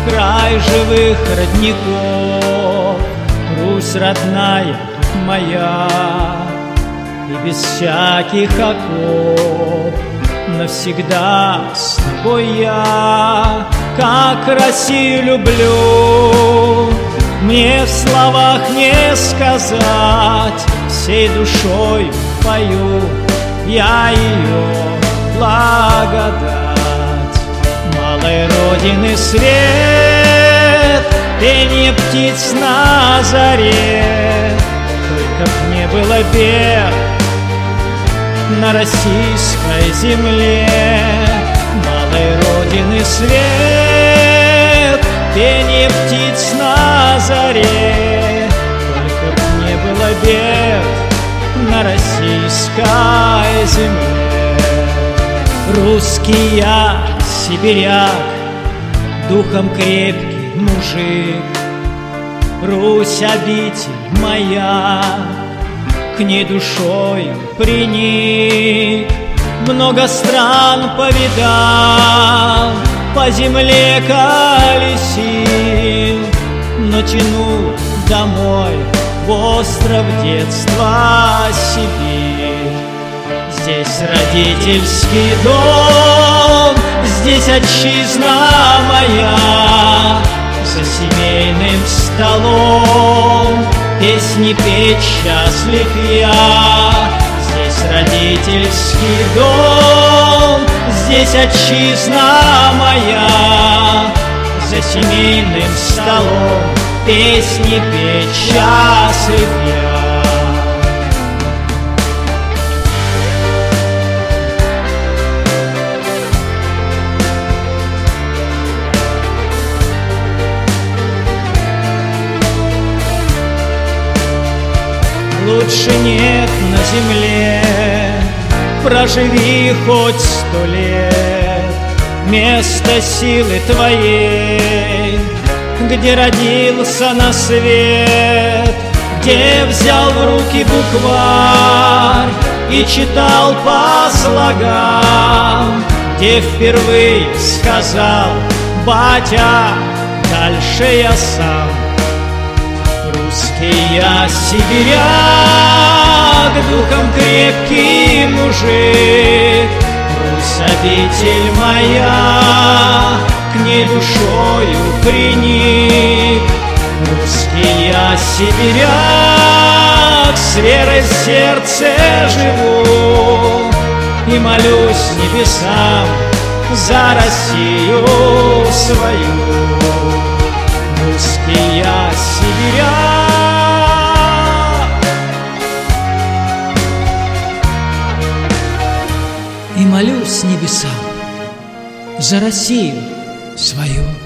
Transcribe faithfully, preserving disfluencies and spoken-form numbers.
край живых родников, Русь родная моя, и без всяких оков навсегда с тобой я. Как Россию люблю, мне в словах не сказать, всей душой пою я ее благодать. Малой Родины свет, пение птиц на заре, только б не было бед на российской земле. Малой Родины свет, пение птиц на заре, только б не было бед на российской земле. Русский я, сибиряк, духом крепкий мужик, Русь обитель моя, к ней душою приник. Много стран повидал, по земле колесил, но тяну домой в остров детства Сибирь. Здесь родительский дом, здесь отчизна моя, за семейным столом песни петь счастлив я. Здесь родительский дом, здесь отчизна моя, за семейным столом песни петь счастлив я. Лучше нет на земле, проживи хоть сто лет, место силы твоей, где родился на свет, где взял в руки букварь и читал по слогам, где впервые сказал: батя, дальше я сам. Русский я, сибиряк, духом крепкий мужик, Русь обитель моя, к ней душою приник. Русский я, сибиряк, с верой в сердце живу и молюсь небесам за Россию свою. Русский я, сибиряк, и молюсь небесам за Россию свою.